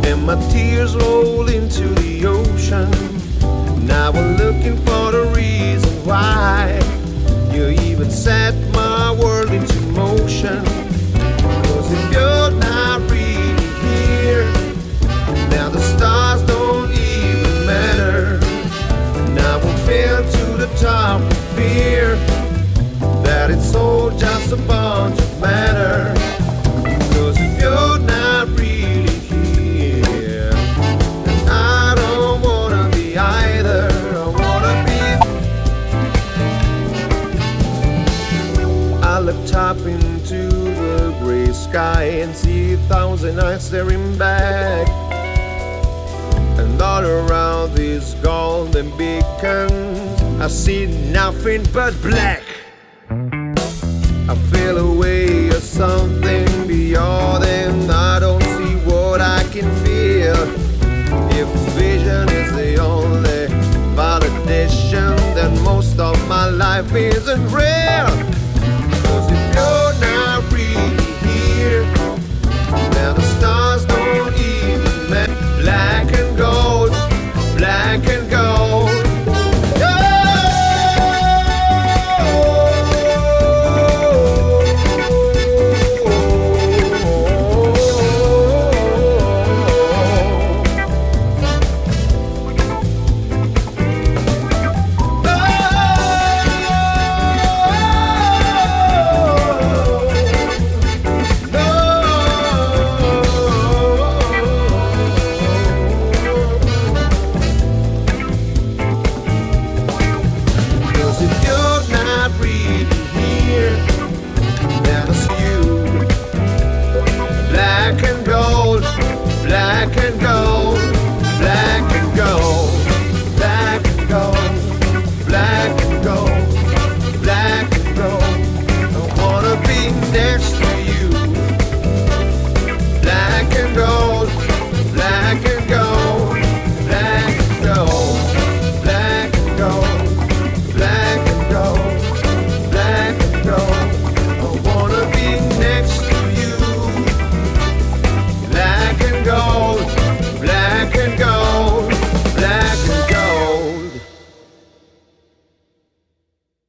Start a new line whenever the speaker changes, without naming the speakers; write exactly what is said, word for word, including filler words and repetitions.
and my tears roll into the ocean. Now I'm looking for the reason why you even set my world into motion. Cause if you're not really here, now the stars don't even matter. Now I fell to the top of fear that it's all just a bunch of matter. Cause if you're not really here, then I don't wanna be either. I wanna be. I look up into the gray sky and see a thousand eyes staring back. And all around these golden beacons, I see nothing but black. I feel a way of something beyond, and I don't see what I can feel. If vision is the only validation, then most of my life isn't real.